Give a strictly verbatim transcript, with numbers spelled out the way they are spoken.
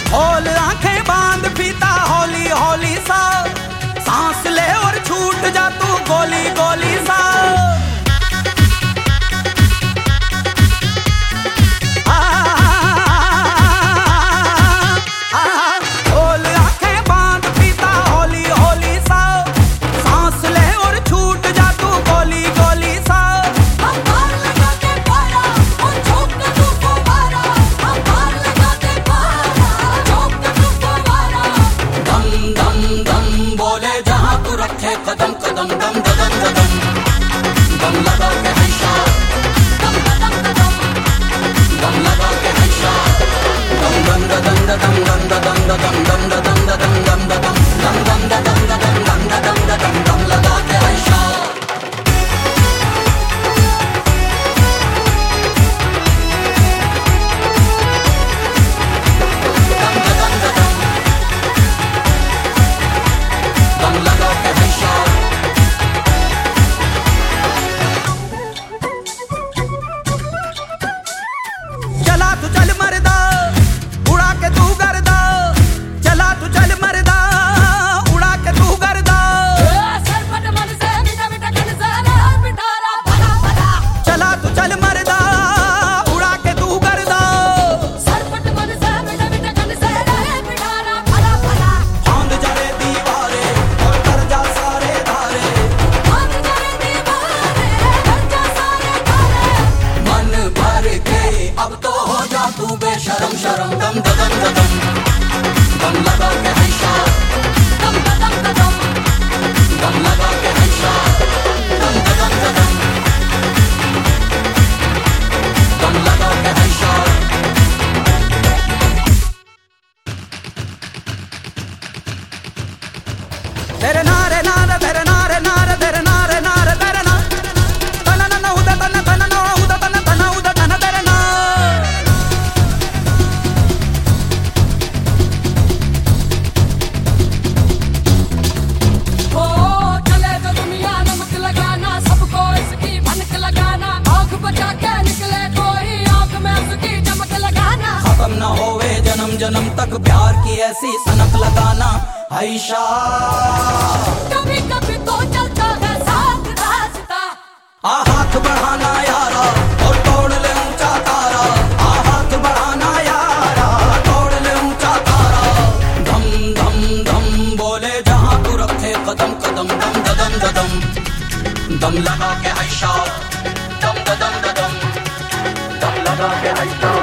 खोल आंखें बांध फीता हौली हौली सा, सांस ले और छूट जा तू गोली गोली सा। कदम कदम दम ददम ददम दम लगा के हंसा, दम ददम ददम दम लगा के हंसा, दम दम ददम ददम दम ददम ददम दम ददम ददम दम ददम दम दम ददम ददम दम ददम ददम दम लगा के हंसा। दम ददम ददम दम लगा के हंसा। चला तू चल मरदा उड़ा के तू गर्दा, चला तू चल मरदा उड़ा के तू गर्दा। सरपट मन से मीठा मीठा खन से लाल पिटारा भला भला। चला तू चल मरदा उड़ा के तू गर्दा। सरपट मन से मीठा मीठा खन से लाल पिटारा भला भला। फांद जड़े दीवारे और कर जा सारे धारे, फांद जड़े दीवारे कर जा सारे धारे। मन भर के अब तो हो जा तू बेशरम शरम, दम ददम ददम दम लगा के हंसा, दम ददम ददम दम लगा के हंसा, दम ददम ददम दम लगा के हंसा। तेरे नारे नारे तेरे नारे नारे तेरे नारे नारे तेरे ना तना ना उदा तना तना ना उदा तना तना उदा तना तेरे ना। ओ चले तो दुनिया नमक लगाना, सबको इसकी भनक लगाना। आँख बचा के निकले कोई आँख में उसकी चमक लगाना। खत्म न होवे जन्म जन्म तक प्यार की ऐसी सनक लगाना। हैशा कभी कभी तो चलता है साथ रास्ता। आ हाथ बढ़ाना यारा और तोड़ ले ऊंचा तारा, आ हाथ बढ़ाना यारा तोड़ ले ऊंचा तारा। धम धम धम बोले जहां तू रखे कदम कदम दम ददम ददम दम लगा के हैशा, दम ददम ददम दम लगा के हैशा।